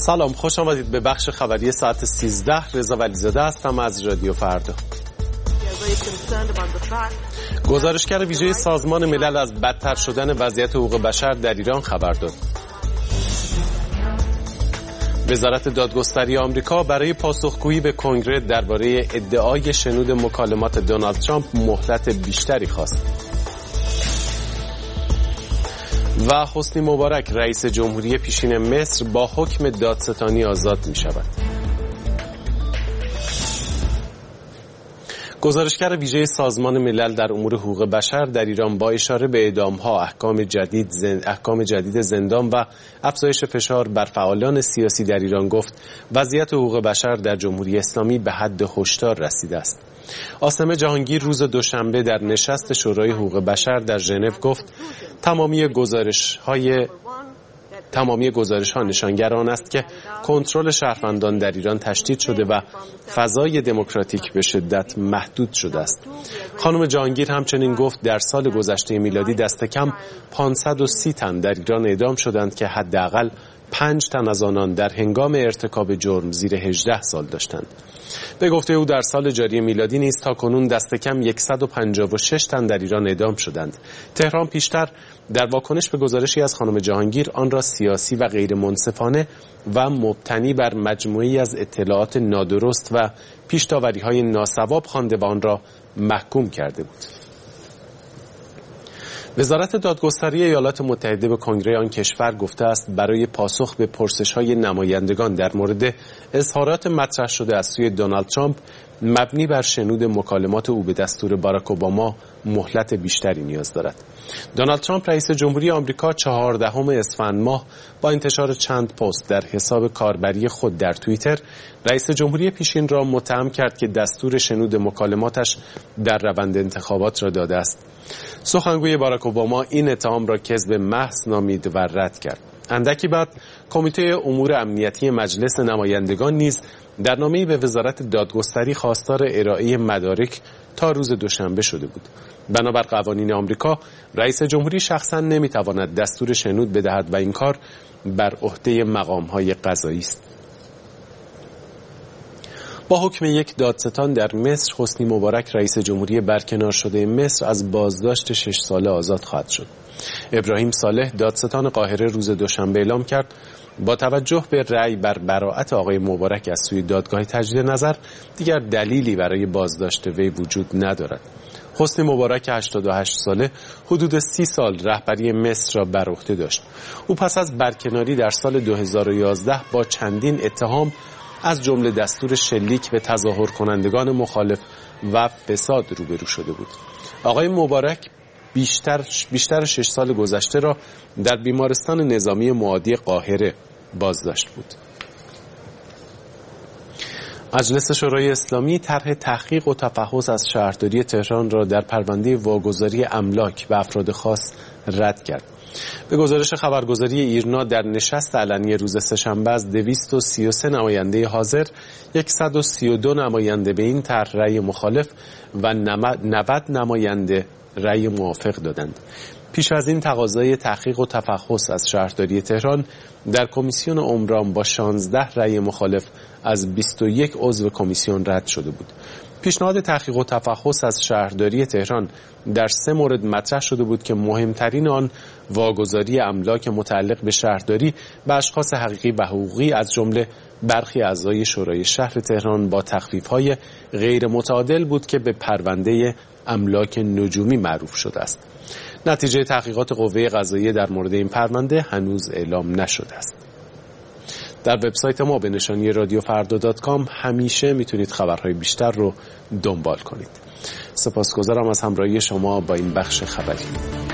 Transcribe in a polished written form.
سلام، خوش آمدید به بخش خبری ساعت 13. رضا ولیزاده هستم از رادیو فردا. گزارشگر ویژه سازمان ملل از بدتر شدن وضعیت حقوق بشر در ایران خبر داد. وزارت دادگستری آمریکا برای پاسخگویی به کنگره درباره ادعای شنود مکالمات دونالد ترامپ مهلت بیشتری خواست. و حسنی مبارک رئیس جمهوری پیشین مصر با حکم دادستانی آزاد می شود. گزارشگر ویژه سازمان ملل در امور حقوق بشر در ایران با اشاره به اعدام‌ها، احکام جدید زندان و افزایش فشار بر فعالان سیاسی در ایران گفت وضعیت حقوق بشر در جمهوری اسلامی به حد هشدار رسیده است. عاصم جهانگیر روز دوشنبه در نشست شورای حقوق بشر در ژنو گفت تمامی گزارش‌ها نشانگر آن است که کنترل شهروندان در ایران تشدید شده و فضای دموکراتیک به شدت محدود شده است. خانم جهانگیر همچنین گفت در سال گذشته میلادی دست کم 530 تن در ایران اعدام شدند که حداقل 5 تن از آنان در هنگام ارتکاب جرم زیر 18 سال داشتند. به گفته او در سال جاری میلادی نیز تاکنون دست کم 156 تن در ایران اعدام شدند. تهران پیشتر در واکنش به گزارشی از خانم جهانگیر آن را سیاسی و غیر منصفانه و مبتنی بر مجموعی از اطلاعات نادرست و پیش‌داوری‌های ناصواب خوانده و آن را محکوم کرده بود. وزارت دادگستری ایالات متحده به کنگره آن کشور گفته است برای پاسخ به پرسش‌های نمایندگان در مورد اظهارات مطرح شده از سوی دونالد ترامپ مبنی بر شنود مکالمات او به دستور باراک اوباما مهلت بیشتری نیاز دارد. دونالد ترامپ رئیس جمهوری آمریکا 14 اسفند ماه با انتشار چند پست در حساب کاربری خود در توییتر رئیس جمهوری پیشین را متهم کرد که دستور شنود مکالماتش در روند انتخابات را داده است. سخنگوی باراک اوباما این اتهام را کذب محض نامید و رد کرد. اندکی بعد کمیته امور امنیتی مجلس نمایندگان نیز در نامه‌ای به وزارت دادگستری خواستار ارائه مدارک تا روز دوشنبه شده بود. بنابر قوانین آمریکا رئیس جمهوری شخصا نمیتواند دستور شنود بدهد و این کار بر عهده مقام‌های قضایی است. با حکم یک دادستان در مصر حسنی مبارک رئیس جمهوری برکنار شده مصر از بازداشت 6 ساله آزاد خواهد شد. ابراهیم صالح دادستان قاهره روز دوشنبه اعلام کرد با توجه به رأی بر براءت آقای مبارک از سوی دادگاه تجدید نظر دیگر دلیلی برای بازداشت وی وجود ندارد. حسنی مبارک 88 ساله حدود 30 سال رهبری مصر را بر عهده داشت. او پس از برکناری در سال 2011 با چندین اتهام از جمله دستور شلیک به تظاهر کنندگان مخالف و فساد روبرو شده بود. آقای مبارک بیشتر 6 سال گذشته را در بیمارستان نظامی معادی قاهره بازداشت بود. مجلس شورای اسلامی طرح تحقیق و تفحص از شهرداری تهران را در پرونده واگذاری املاک به افراد خاص رد کرد. به گزارش خبرگزاری ایرنا در نشست علنی روز سه‌شنبه از 233 نماینده حاضر 132 نماینده به این طرح رأی مخالف و 90 نماینده رأی موافق دادند. پیش از این تقاضای تحقیق و تفحص از شهرداری تهران در کمیسیون عمران با 16 رأی مخالف از 21 عضو کمیسیون رد شده بود. پیشنهاد تحقیق و تفحص از شهرداری تهران در 3 مورد مطرح شده بود که مهمترین آن واگذاری املاک متعلق به شهرداری به اشخاص حقیقی و حقوقی از جمله برخی اعضای شورای شهر تهران با تخفیف‌های غیر متعادل بود که به پرونده املاک نجومی معروف شده است. نتیجه تحقیقات قوه قضاییه در مورد این پرونده هنوز اعلام نشده است. در وبسایت ما به نشانی radioffarda.com همیشه میتونید خبرهای بیشتر رو دنبال کنید. سپاسگزارم از همراهی شما با این بخش خبری.